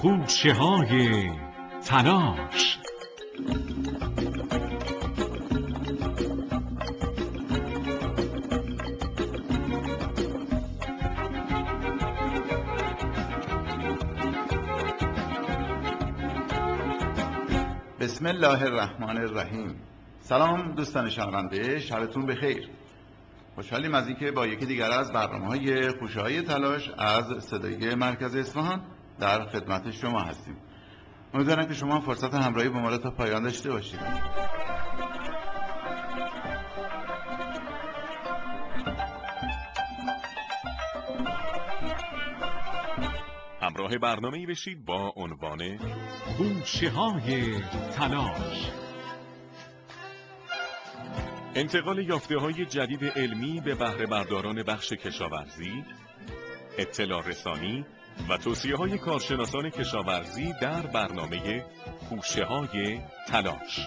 خوشه های تلاش. بسم الله الرحمن الرحیم. سلام دوستان شنونده، شبتون بخیر. خوشحالیم از اینکه با یکی دیگر از برنامه‌های خوشه‌های تلاش از صدای مرکز اصفهان در خدمت شما هستیم. امیدوارم که شما فرصت همراهی با ما تا پایان داشته باشید. همراه برنامه‌ای بشید با عنوان خوشه های تلاش. انتقال یافته‌های جدید علمی به بهره برداران بخش کشاورزی، اطلاع رسانی و توصیه‌های کارشناسان کشاورزی در برنامه خوشه های تلاش.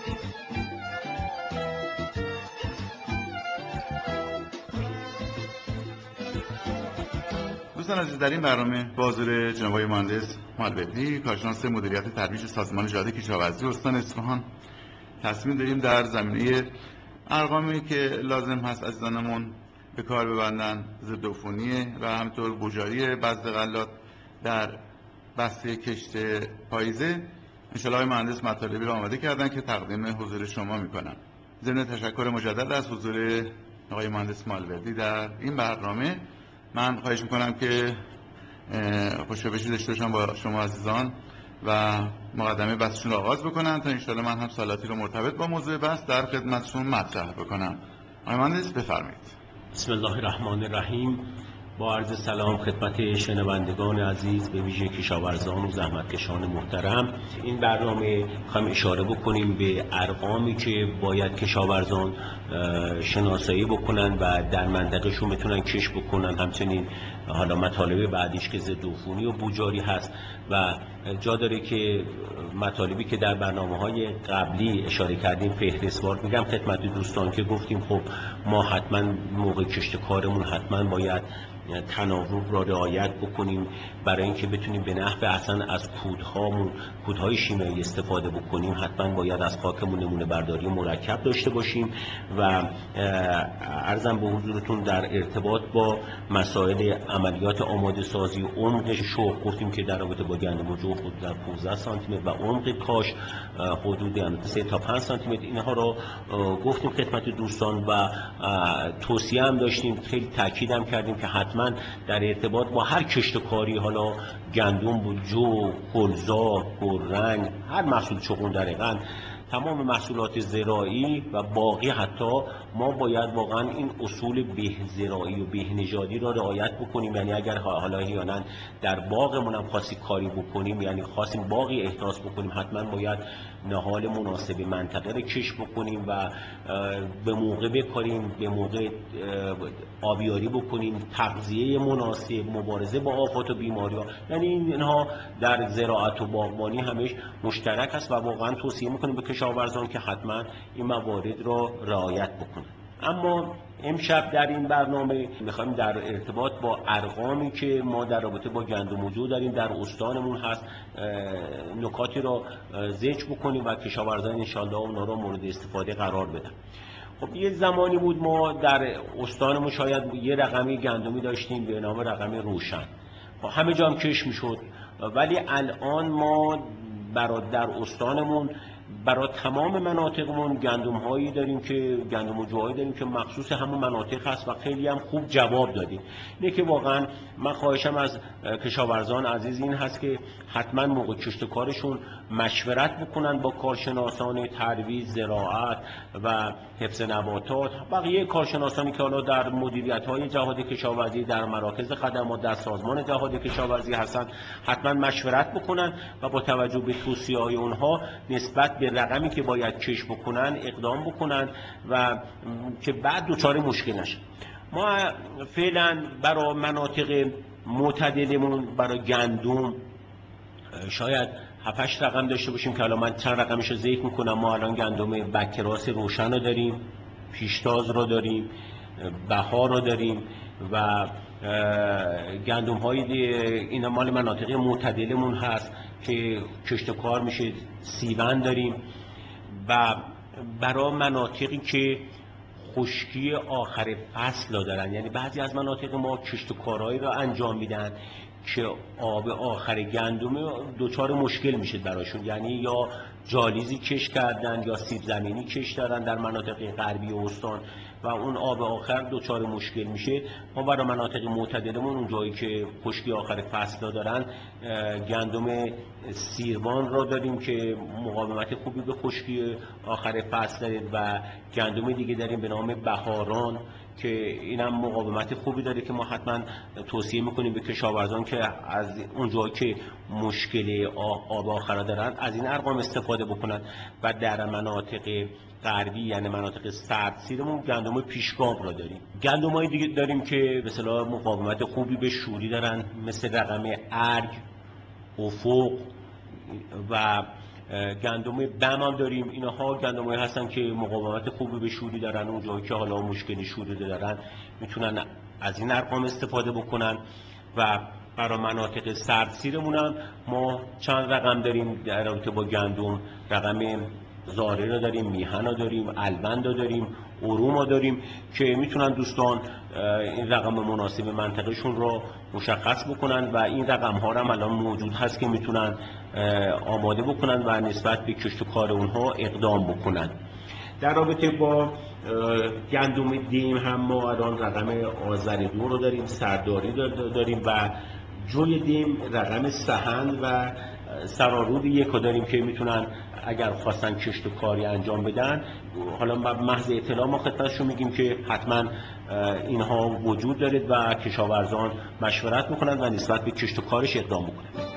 دوستان عزیز، در این برنامه با حضور جناب آقای مهندس مالوردی، کارشناس مدیریت ترویج سازمان جهاد کشاورزی استان اصفهان، تصمیم داریم در زمینه ارقامی که لازم هست عزیزانمون به کار ببندن، ضد عفونی و همینطور بوجاری بذر غلات در بسته کشت پاییزه، انشالله آقای مهندس مطالبی را آماده کردن که تقدیم حضور شما میکنم. ضمن تشکر مجدد از حضور آقای مهندس مالوردی در این برنامه، من خواهش میکنم که خوشبختی داشته باشم با شما عزیزان و مقدمه بحثشون رو آغاز بکنم تا انشالله من هم سوالاتی رو مرتبط با موضوع بحث در خدمتشون مطرح بکنم. آقای مهندس بفرمایید. بسم الله الرحمن الرحیم. با عرض سلام خدمت شنوندگان عزیز، به ویژه کشاورزان و زحمتکشان محترم. این برنامه می‌خوایم اشاره بکنیم به ارقامی که باید کشاورزان شناسایی بکنن و در منطقهشون بتونن کشت بکنن. همچنین حالا مطالب بعدیش که ضد عفونی و بوجاری هست و جا داره که مطالبی که در برنامه‌های قبلی اشاره کردیم فهرستوار میگم خدمت دوستان که گفتیم خب ما حتما موقع کشت کارمون حتما باید تناوب را رعایت بکنیم برای اینکه بتونیم به نحو احسن از کودهای شیمیایی استفاده بکنیم. حتما باید از خاکمون نمونه برداری مرکب داشته باشیم و عرضم به حضورتون در ارتباط با مسائل عملیات آماده سازی، عمق شوق گفتیم که در رابطه با گندم و جو حدود 15 سانتی متر و عمق کاش حدود 3 تا 5 سانتی متر، اینها را گفتیم خدمت دوستان و توصیه هم داشتیم، خیلی تاکیدم کردیم که حتما در ارتباط با هر کشتکاری، حالا گندم بود، جو، کلزار، گلرنگ، هر محصول چغون دقیقاً تمام محصولات زراعی و باقی، حتی ما باید واقعا این اصول بهزراعی و بهنژادی را رعایت بکنیم. یعنی اگر حالا احیانا در باغمون هم خاصی کاری بکنیم، یعنی خواستیم باقی احداث بکنیم، حتما باید نهال مناسب منطقه را کشت بکنیم و به موقع بکاریم، به موقع آبیاری بکنیم، تغذیه مناسب، مبارزه با آفات و بیماری‌ها. یعنی اینها در زراعت و باغبانی همش مشترک است و واقعا توصیه می‌کنیم به کشاورزان که حتما این موارد را رعایت بکنند. اما امشب در این برنامه می‌خوایم در ارتباط با ارقامی که ما در رابطه با گندم و جو داریم در استانمون هست نکاتی را ذکر بکنیم و کشاورزان انشالله اونها را مورد استفاده قرار بدن. خب یه زمانی بود ما در استانمون شاید یه رقمی گندمی داشتیم به نام رقم روشن، همه جا هم کشت میشد، ولی الان ما در استانمون برای تمام مناطقمون گندم هایی داریم که گندم و جوهایی داریم که مخصوص همون مناطق هست و خیلی هم خوب جواب دادیم. اینه که واقعا من خواهشم از کشاورزان عزیز این هست که حتما موقع کشت کارشون مشورت بکنن با کارشناسان ترویج زراعت و حفظ نباتات، بقیه کارشناسانی که حالا در مدیریت های جهاد کشاورزی، در مراکز خدمات، در سازمان جهاد کشاورزی هستن، حتما مشورت بکنن و با توجه به توصیه های اونها نسبت به رقمی که باید کشت بکنن اقدام بکنن و که بعد دچار مشکل نشن. ما فعلا برای مناطق معتدلمون برای گندم شاید 7-8 رقم داشته باشیم که الان من چند رقمش رو ذکر میکنم. ما الان گندم بکراس روشن رو داریم، پیشتاز رو داریم، بهار رو داریم و گندم های اینا مال مناطق معتدلمون هست که کشت و کار میشه. سیبن داریم و برای مناطقی که خشکی آخر فصل دارن، یعنی بعضی از مناطق ما کشت و کارهایی را انجام میدن که آب آخر گندم دچار مشکل میشه براشون، یعنی یا جالیزی کش کردن یا سیب زمینی کش دارن در مناطق غربی استان و اون آب آخر دچار مشکل میشه. ما برای مناطق معتدلمون اون جایی که خشکی آخر فصل دارن گندم سیروان را داریم که مقاومت خوبی به خشکی آخر فصل داره و گندم دیگه داریم به نام بهاران که اینم مقاومت خوبی داره که ما حتما توصیه میکنیم به کشاورزان که از اون جایی که مشکل آب آخر دارن از این ارقام استفاده بکنن. و در مناطق غربی یعنی مناطق سردسیرمون گندم پیشگام را داریم. گندم‌های دیگه داریم که به اصطلاح مقاومت خوبی به شوری دارن مثل رقم ارگ، افق و گندم بم هم داریم. اینها گندم‌هایی هستن که مقاومت خوبی به شوری دارن، اون جایی که حالا مشکلی شوری دارن میتونن از این ارقام استفاده بکنن. و برای مناطق سردسیرمون هم ما چند رقم داریم در رابطه با گندم. رقم زاره را داریم، میهن را داریم، البند را داریم، اروم را داریم که میتونن دوستان این رقم مناسب منطقهشون را مشخص بکنن و این رقم ها هم الان موجود هست که میتونن آماده بکنن و نسبت به کشت و کار اونها اقدام بکنن. در رابطه با گندم دیم هم ما الان رقم آذر-2 رو داریم، سرداری داریم و جوی دیم رقم سهند و سرارود 1 رو داریم که میتونن اگر خواستن کشت و کاری انجام بدن، حالا محض اطلاع ما خدمتشون میگیم که حتما اینها وجود داره و کشاورزان مشورت میکنن و نسبت به کشت و کارش اقدام میکنن.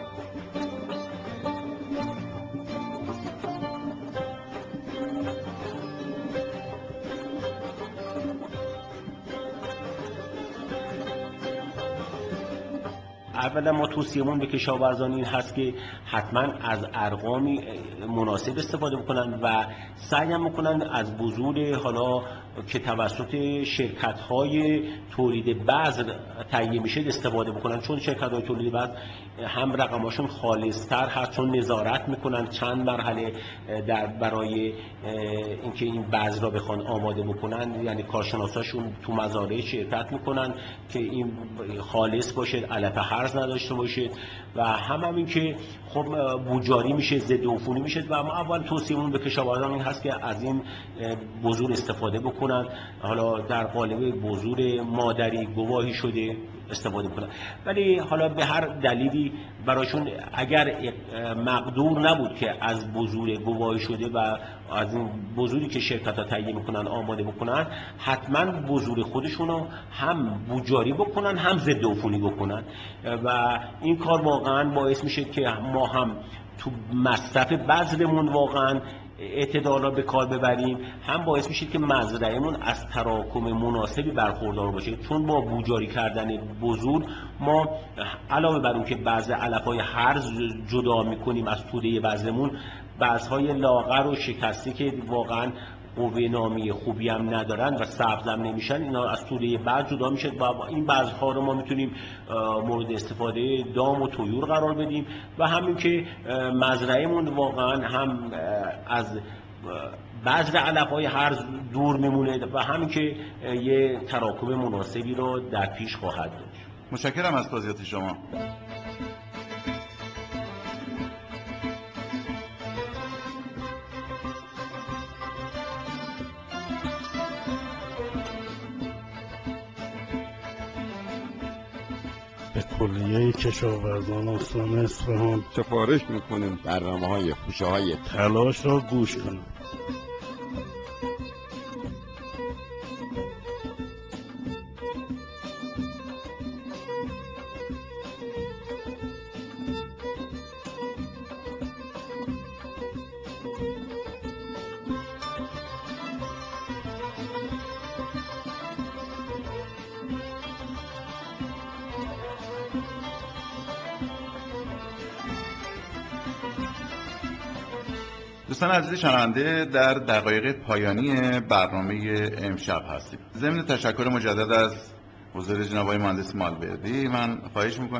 اولا ما توصیه‌مون به کشاورزان این هست که حتما از ارقامی مناسب استفاده بکنن و سعی هم بکنن از بذور حالا که توسط شرکت‌های تولید بذر تهیه میشه استفاده بکنن، چون شرکت‌های تولید بذر هم رقماشون خالص‌تر هست چون نظارت میکنن چند مرحله برای اینکه این بذر را بخوان آماده بکنن، یعنی کارشناساشون تو مزارع شرکت میکنن که این خالص باشه، علف هرز نداشته باشه و همین که خب بوجاری میشه، ضد عفونی میشه و ما اول توصیه‌مون به کشاورزان این هست که از این بذور استفاده بکنن. حالا در قالب بذور مادری گواهی شده استفاده بکنن، ولی حالا به هر دلیلی براشون اگر مقدور نبود که از بذور گواهی شده و از این بذوری که شرکت‌ها تهیه میکنن آماده بکنن، حتما بذور خودشونو هم بوجاری بکنن هم ضد عفونی بکنن و این کار واقعا باعث میشه که ما هم تو مصرف بذرمون واقعا اعتدال را به کار ببریم، هم باعث میشه که مزرعهمون از تراکم مناسبی برخوردار باشه، چون با بوجاری کردن بذور ما علاوه بر اون که بعض علف‌های هرز جدا میکنیم از توده بذرمون، بعضهای لاغر و شکسته که واقعا قوه نامی خوبی هم ندارن و سبزم نمیشن، اینا از توده بذر جدا میشه و این بذرها رو ما میتونیم مورد استفاده دام و طیور قرار بدیم و همین که مزرعهمون واقعا هم از بذر علف‌های هرز دور میمونه و همین که یه تراکم مناسبی رو در پیش خواهد داشت. متشکرم از توضیحات شما. به کلیه کشاورزان استان اصفهان سفارش میکنیم برنامه‌های پوشه‌های تلاش را گوش کنید. دوستان عزیز شنونده، در دقایق پایانی برنامه امشب هستیم. ضمن تشکر مجدد از حضور جناب آقای مهندس مالوردی من خواهش میکنم